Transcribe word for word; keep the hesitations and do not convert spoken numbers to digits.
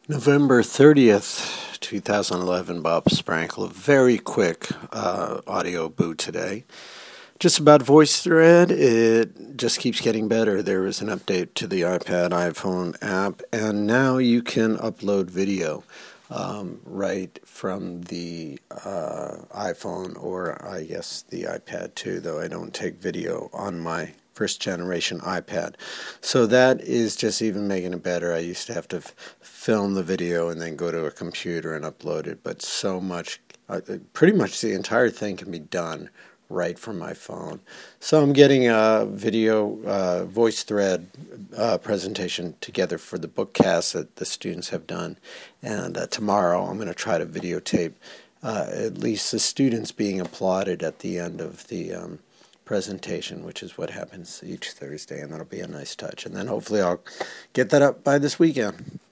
November thirtieth, two thousand eleven, Bob Sprankle. A very quick uh, audio boot today. Just about VoiceThread, it just keeps getting better. There was an update to the iPad, iPhone app, and now you can upload video um, right from the uh, iPhone, or I guess the iPad too, though I don't take video on my first generation iPad. So that is just even making it better. I used to have to f- film the video and then go to a computer and upload it, but so much, uh, pretty much the entire thing can be done right from my phone. So I'm getting a video uh, VoiceThread uh, presentation together for the bookcast that the students have done, and uh, tomorrow I'm going to try to videotape uh, at least the students being applauded at the end of the um, presentation, which is what happens each Thursday, and that'll be a nice touch. And then hopefully I'll get that up by this weekend.